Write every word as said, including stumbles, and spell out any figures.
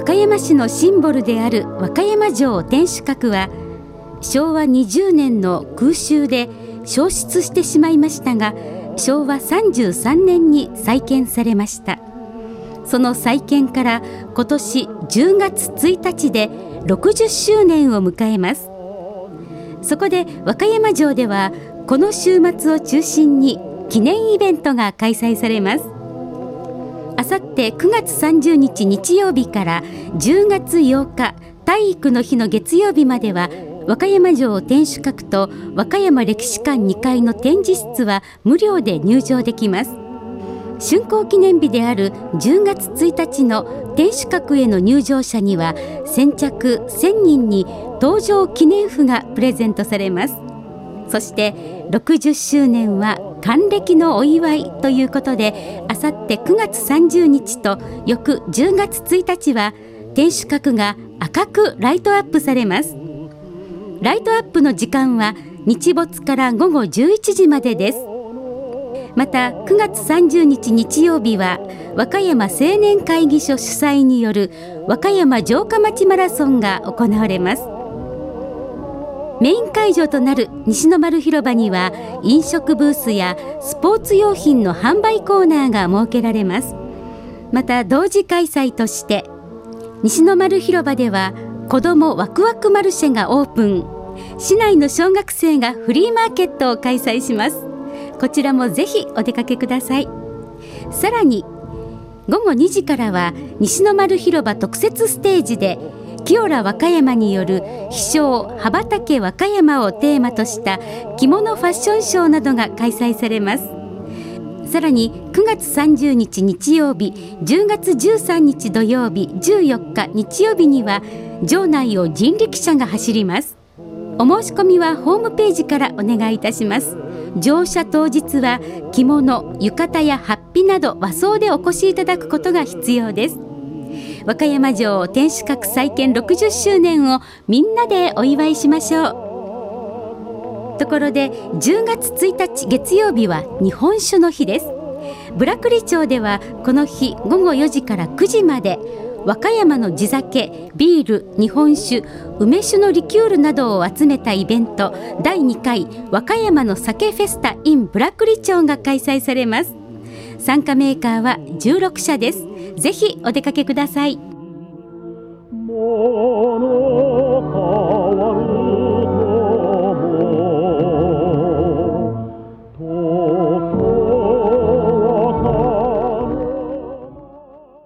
和歌山市のシンボルである和歌山城天守閣はしょうわにじゅうねんの空襲で焼失してしまいましたが、しょうわさんじゅうさんねんに再建されました。その再建から今年じゅうがつついたちでろくじゅっしゅうねんを迎えます。そこで和歌山城ではこの週末を中心に記念イベントが開催されます。あさってくがつさんじゅうにち日曜日からじゅうがつようか体育の日の月曜日までは、和歌山城天守閣と和歌山歴史館にかいの展示室は無料で入場できます。竣工記念日であるじゅうがつついたちの天守閣への入場者には先着せんにんに搭乗記念譜がプレゼントされます。そしてろくじゅっしゅうねんは還暦のお祝いということで、あさってくがつさんじゅうにちと翌じゅうがつついたちは天守閣が赤くライトアップされます。ライトアップの時間は日没からごごじゅういちじまでです。またくがつさんじゅうにち日曜日は和歌山青年会議所主催による和歌山城下町マラソンが行われます。メイン会場となる西の丸広場には飲食ブースやスポーツ用品の販売コーナーが設けられます。また同時開催として西の丸広場では子どもワクワクマルシェがオープン、市内の小学生がフリーマーケットを開催します。こちらもぜひお出かけください。さらにごごにじからは西の丸広場特設ステージで清良和歌山による飛翔羽ばたけ和歌山をテーマとした着物ファッションショーなどが開催されます。さらにくがつさんじゅうにち日曜日、じゅうがつじゅうさんにち土曜日、じゅうよっか日曜日には場内を人力車が走ります。お申し込みはホームページからお願いいたします。乗車当日は着物、浴衣や法被など和装でお越しいただくことが必要です。和歌山城天守閣再建ろくじゅっしゅうねんをみんなでお祝いしましょう。ところでじゅうがつついたち月曜日は日本酒の日です。ブラクリ町ではこの日ごごよじからくじまで和歌山の地酒、ビール、日本酒、梅酒のリキュールなどを集めたイベントだいにかい和歌山の酒フェスタ in ブラクリ町が開催されます。参加メーカーはじゅうろくしゃです。ぜひお出かけください。